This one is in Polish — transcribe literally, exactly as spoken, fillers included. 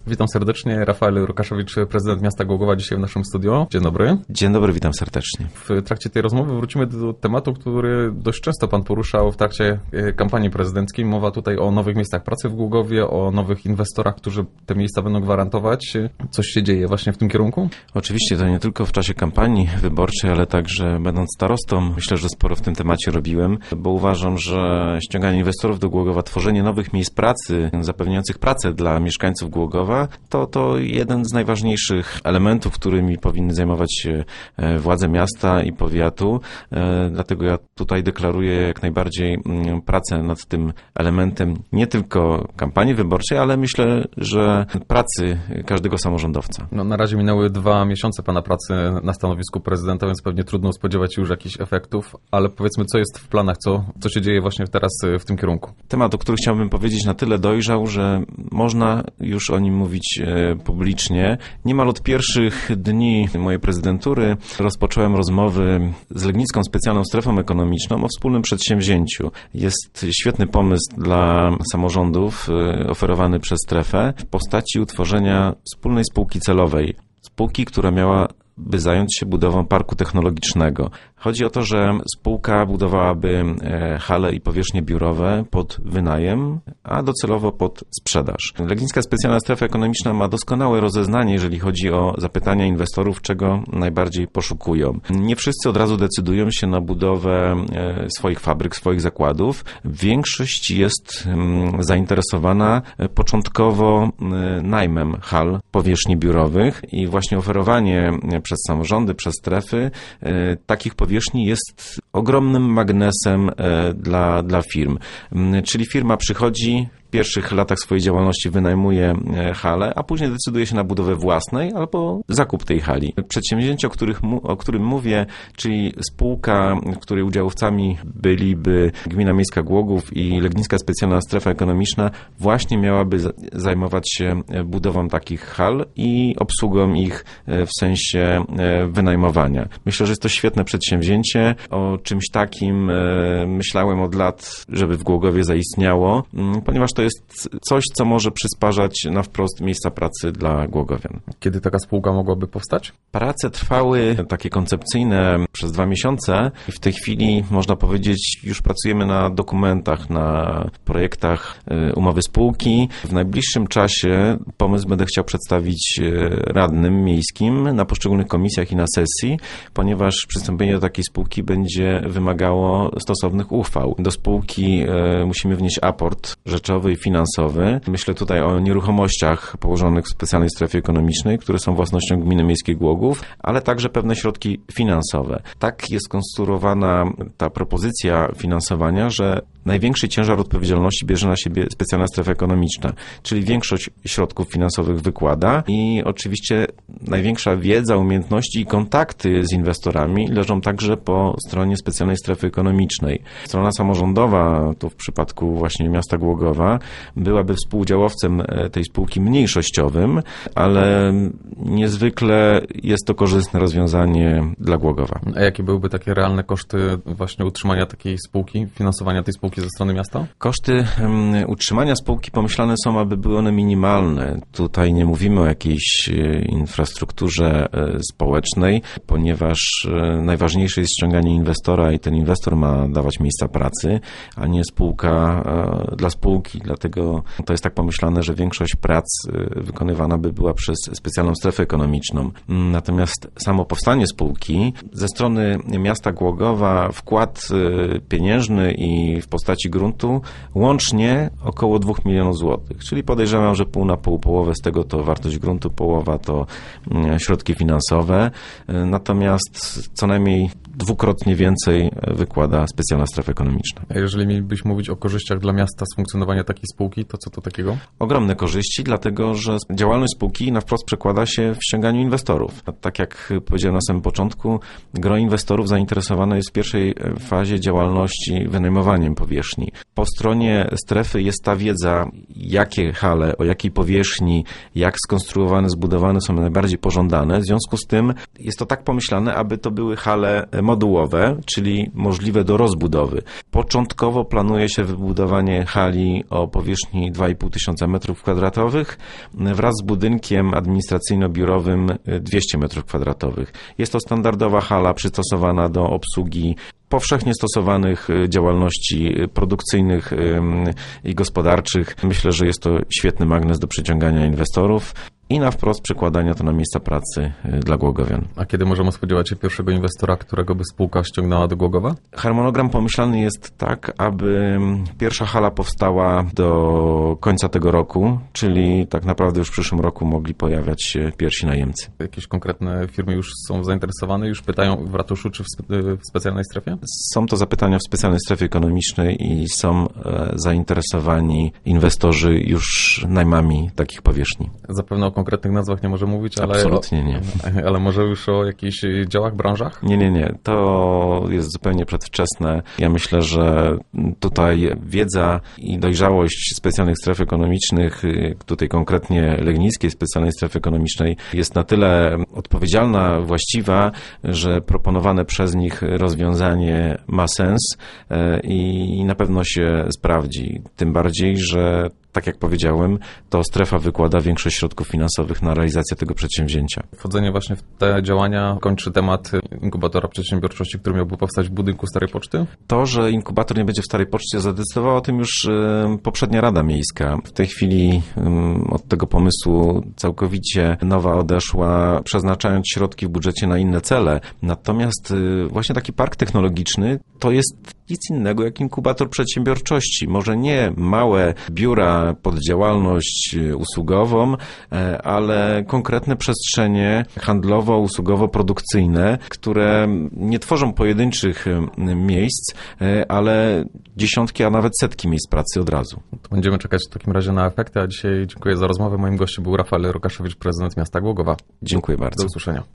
Witam serdecznie, Rafael Rukaszewicz, prezydent miasta Głogowa, dzisiaj w naszym studiu. Dzień dobry. Dzień dobry, witam serdecznie. W trakcie tej rozmowy wrócimy do tematu, który dość często pan poruszał w trakcie kampanii prezydenckiej. Mowa tutaj o nowych miejscach pracy w Głogowie, o nowych inwestorach, którzy te miejsca będą gwarantować. Coś się dzieje właśnie w tym kierunku? Oczywiście, to nie tylko w czasie kampanii wyborczej, ale także będąc starostą, myślę, że sporo w tym temacie robiłem, bo uważam, że ściąganie inwestorów do Głogowa, tworzenie nowych miejsc pracy, zapewniających pracę dla mieszkańców Głogowa, to, to jeden z najważniejszych elementów, którymi powinny zajmować się władze miasta i powiatu. Dlatego ja tutaj deklaruję jak najbardziej pracę nad tym elementem nie tylko kampanii wyborczej, ale myślę, że pracy każdego samorządowca. No, na razie minęły dwa miesiące pana pracy na stanowisku prezydenta, więc pewnie trudno spodziewać się już jakichś efektów, ale powiedzmy, co jest w planach, co, co się dzieje właśnie teraz w tym kierunku? Temat, o którym chciałbym powiedzieć, na tyle dojrzał, że można już o nim mówić publicznie. Niemal od pierwszych dni mojej prezydentury rozpocząłem rozmowy z Legnicką Specjalną Strefą Ekonomiczną o wspólnym przedsięwzięciu. Jest świetny pomysł dla samorządów oferowany przez strefę w postaci utworzenia wspólnej spółki celowej. Spółki, która miała by zająć się budową parku technologicznego. Chodzi o to, że spółka budowałaby hale i powierzchnie biurowe pod wynajem, a docelowo pod sprzedaż. Legnicka Specjalna Strefa Ekonomiczna ma doskonałe rozeznanie, jeżeli chodzi o zapytania inwestorów, czego najbardziej poszukują. Nie wszyscy od razu decydują się na budowę swoich fabryk, swoich zakładów. Większość jest zainteresowana początkowo najmem hal powierzchni biurowych i właśnie oferowanie przez samorządy, przez strefy takich powierzchni jest ogromnym magnesem dla, dla firm. Czyli firma przychodzi, w pierwszych latach swojej działalności wynajmuje halę, a później decyduje się na budowę własnej albo zakup tej hali. Przedsięwzięcie, o, których, o którym mówię, czyli spółka, której udziałowcami byliby Gmina Miejska Głogów i Legnicka Specjalna Strefa Ekonomiczna, właśnie miałaby zajmować się budową takich hal i obsługą ich w sensie wynajmowania. Myślę, że jest to świetne przedsięwzięcie. O czymś takim myślałem od lat, żeby w Głogowie zaistniało, ponieważ to jest coś, co może przysparzać na wprost miejsca pracy dla głogowian. Kiedy taka spółka mogłaby powstać? Prace trwały takie koncepcyjne przez dwa miesiące i w tej chwili można powiedzieć, już pracujemy na dokumentach, na projektach umowy spółki. W najbliższym czasie pomysł będę chciał przedstawić radnym miejskim na poszczególnych komisjach i na sesji, ponieważ przystąpienie do takiej spółki będzie wymagało stosownych uchwał. Do spółki musimy wnieść aport rzeczowy i finansowy. Myślę tutaj o nieruchomościach położonych w specjalnej strefie ekonomicznej, które są własnością Gminy Miejskiej Głogów, ale także pewne środki finansowe. Tak jest konstruowana ta propozycja finansowania, że największy ciężar odpowiedzialności bierze na siebie specjalna strefa ekonomiczna, czyli większość środków finansowych wykłada i oczywiście największa wiedza, umiejętności i kontakty z inwestorami leżą także po stronie specjalnej strefy ekonomicznej. Strona samorządowa, tu w przypadku właśnie miasta Głogowa, byłaby współudziałowcem tej spółki mniejszościowym, ale niezwykle jest to korzystne rozwiązanie dla Głogowa. A jakie byłyby takie realne koszty właśnie utrzymania takiej spółki, finansowania tej spółki ze strony miasta? Koszty um, utrzymania spółki pomyślane są, aby były one minimalne. Tutaj nie mówimy o jakiejś infrastrukturze społecznej, ponieważ najważniejsze jest ściąganie inwestora i ten inwestor ma dawać miejsca pracy, a nie spółka dla spółki. Dlatego to jest tak pomyślane, że większość prac wykonywana by była przez specjalną strefę ekonomiczną. Natomiast samo powstanie spółki ze strony miasta Głogowa, wkład pieniężny i w postaci gruntu łącznie około dwóch milionów złotych. Czyli podejrzewam, że pół na pół, połowę z tego to wartość gruntu, połowa to środki finansowe. Natomiast co najmniej dwukrotnie więcej wykłada specjalna strefa ekonomiczna. A jeżeli mielibyśmy mówić o korzyściach dla miasta z funkcjonowania takiej spółki, to co to takiego? Ogromne korzyści, dlatego że działalność spółki na wprost przekłada się w ściąganiu inwestorów. Tak jak powiedziałem na samym początku, gro inwestorów zainteresowane jest w pierwszej fazie działalności wynajmowaniem powierzchni powierzchni. Po stronie strefy jest ta wiedza, jakie hale, o jakiej powierzchni, jak skonstruowane, zbudowane są najbardziej pożądane. W związku z tym jest to tak pomyślane, aby to były hale modułowe, czyli możliwe do rozbudowy. Początkowo planuje się wybudowanie hali o powierzchni dwa i pół tysiąca metrów kwadratowych wraz z budynkiem administracyjno-biurowym dwieście metrów kwadratowych. Jest to standardowa hala przystosowana do obsługi powszechnie stosowanych działalności produkcyjnych i gospodarczych. Myślę, że jest to świetny magnes do przyciągania inwestorów i na wprost przekładania to na miejsca pracy dla głogowian. A kiedy możemy spodziewać się pierwszego inwestora, którego by spółka ściągnęła do Głogowa? Harmonogram pomyślany jest tak, aby pierwsza hala powstała do końca tego roku, czyli tak naprawdę już w przyszłym roku mogli pojawiać się pierwsi najemcy. Jakieś konkretne firmy już są zainteresowane, już pytają w ratuszu czy w, spe- w specjalnej strefie? Są to zapytania w specjalnej strefie ekonomicznej i są e, zainteresowani inwestorzy już najmami takich powierzchni. Zapewne o konkretnych nazwach nie może mówić, ale... Absolutnie nie. O, ale może już o jakichś działach, branżach? Nie, nie, nie. To jest zupełnie przedwczesne. Ja myślę, że tutaj wiedza i dojrzałość specjalnych stref ekonomicznych, tutaj konkretnie Legnickiej Specjalnej Strefy Ekonomicznej, jest na tyle odpowiedzialna, właściwa, że proponowane przez nich rozwiązanie ma sens i na pewno się sprawdzi. Tym bardziej, że tak jak powiedziałem, to strefa wykłada większość środków finansowych na realizację tego przedsięwzięcia. Wchodzenie właśnie w te działania kończy temat inkubatora przedsiębiorczości, który miałby powstać w budynku Starej Poczty? To, że inkubator nie będzie w Starej Poczcie, zadecydowała o tym już poprzednia Rada Miejska. W tej chwili od tego pomysłu całkowicie nowa odeszła, przeznaczając środki w budżecie na inne cele. Natomiast właśnie taki park technologiczny to jest nic innego jak inkubator przedsiębiorczości. Może nie małe biura pod działalność usługową, ale konkretne przestrzenie handlowo-usługowo-produkcyjne, które nie tworzą pojedynczych miejsc, ale dziesiątki, a nawet setki miejsc pracy od razu. To będziemy czekać w takim razie na efekty, a dzisiaj dziękuję za rozmowę. Moim gościem był Rafael Rokaszewicz, prezydent miasta Głogowa. Dziękuję bardzo. Do usłyszenia.